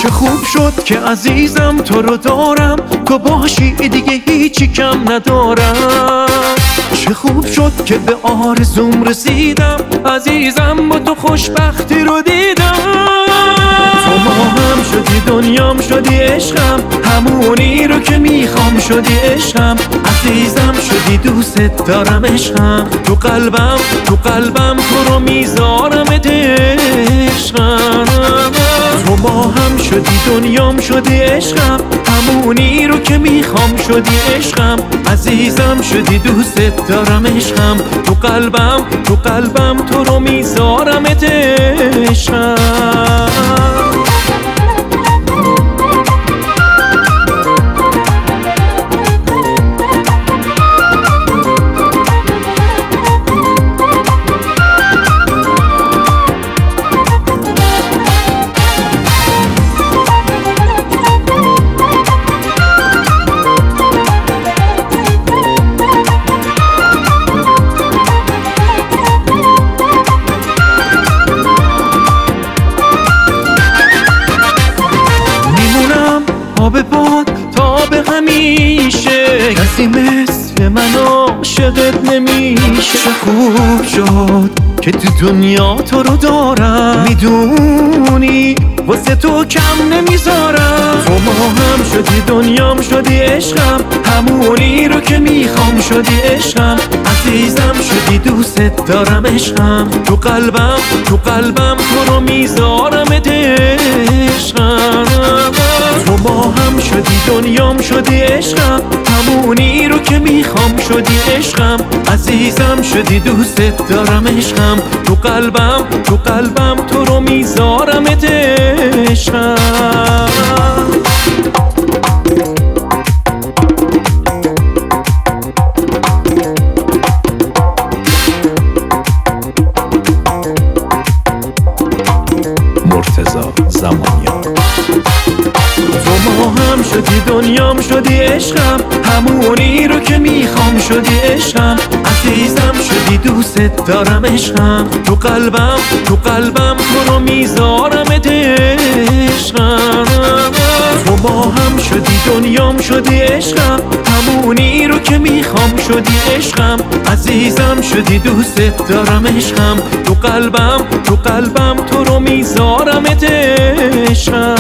چه خوب شد که عزیزم تو رو دارم، تو باشی دیگه هیچی کم ندارم. چه خوب شد که به آرزوم رسیدم، عزیزم با تو خوشبختی رو دیدم. تو ماهم شدی دنیام شدی عشقم، همونی رو که میخوام شدی عشقم. عزیزم شدی دوست دارم عشقم، تو قلبم تو رو میذارم عشقم. تو ماهم شدی دنیام شدی عشقم، همونی رو که میخوام شدی عشقم. عزیزم شدی دوست دارم عشقم، تو قلبم تو رو میذارم عشقم. به باد تا به همیشه، کسی مثل من عاشقت نمیشه. چه خوب شد که تو دنیا تو رو دارم، میدونی واسه تو کم نمیذارم. تو ماهم شدی دنیام شدی عشقم، همونی رو که میخوام شدی عشقم. عزیزم شدی دوست دارم عشقم، تو قلبم تو رو میذارم عشقم. تو ماهم شدی دنیام شدی عشقم، همونی رو که میخوام شدی عشقم. عزیزم شدی دوست دارم عشقم، تو قلبم تو رو میذارم عشقم. مرتضی زمانیان. تو ماهم شدی دنیام شدی عشقم، همونی رو که میخوام شدی عشقم. عزیزم شدی دوست دارم عشقم، تو قلبم تو رو میذارم عشقم. تو ماهم شدی دنیام شدی عشقم، همونی رو که میخوام شدی عشقم. عزیزم شدی دوست دارم عشقم، تو قلبم تو رو میذارم عشقم.